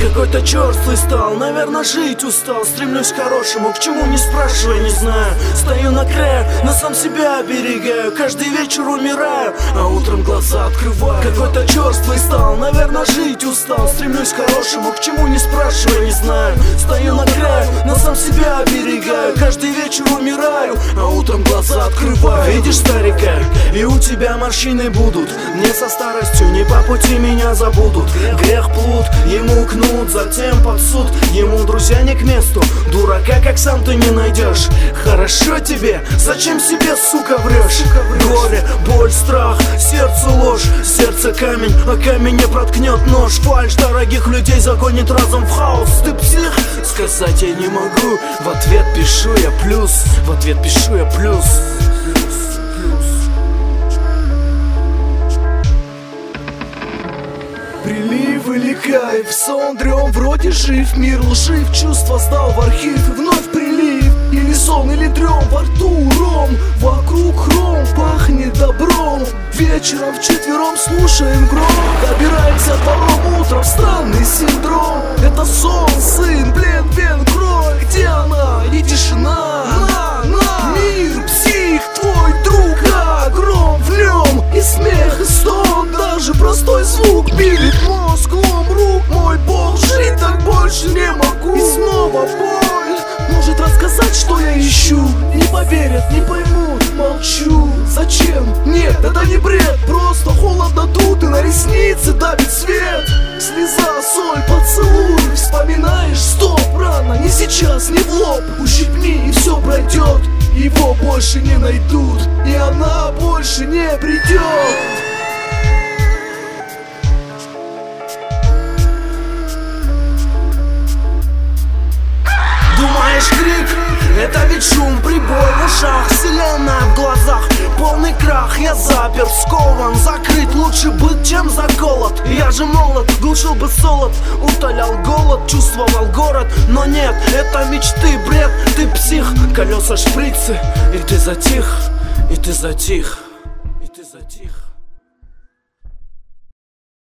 Какой-то черствый стал, наверное, жить устал. Стремлюсь к хорошему, к чему не спрашивай, не знаю. Стою на краю, но сам себя оберегаю. Каждый вечер умираю, а утром глаза открываю. Какой-то черствый стал, наверное, жить устал. Стремлюсь к хорошему, к чему не спрашивай, не знаю. Стою на краю, но сам себя оберегаю. Каждый вечер умираю, а утром глаза открываю. Видишь старика, и у тебя морщины будут. Не со старостью, не по пути меня забудут. Грех плут, ему кнут, затем под суд. Ему друзья не к месту, дурака как сам ты не найдешь. Хорошо тебе, зачем себе, сука, врешь? Горе, боль, страх, сердцу ложь. Сердце камень, а камень не проткнет нож. Фальшь дорогих людей загонит разом в хаос. Ты псих? Сказать я не могу. В ответ пишу я плюс. В ответ пишу я плюс. Прилив или кайф, сон, дрем, вроде жив. Мир лжив, чувства сдал в архив. И вновь прилив, или сон, или дрем. Во рту ром, вокруг хром. Пахнет добром. Вечером вчетвером слушаем гром. Добираемся вторым утром, странный синдром. Это сон, сын, блин, вен, кровь. Где она? И тишина. Мир, псих, твой друг. А гром в нем, и смех, и стон. Даже простой звук пилит мозг, лом рук. Мой бог, жить так больше не могу. И снова боль. Может рассказать, что я ищу. Не поверят, не поймут, молчу. Зачем? Нет, это не бред. Просто холодно тут и на ресницы давит свет. Слеза, соль, поцелуй. Вспоминаешь, стоп, рано, не сейчас, не в лоб. Ущипни и все пройдет. Его больше не найдут, и она больше не придет. Думаешь, крик? Это ведь шум, прибой в ушах, вселенная в глазах, полный крах. Я заперт, скован, закрыт. Лучше быть, чем заколот. Я же молод, глушил бы солод, утолял голод, чувствовал город. Но нет, это мечты, бред. Ты псих, колеса шприцы, и ты затих, и ты затих.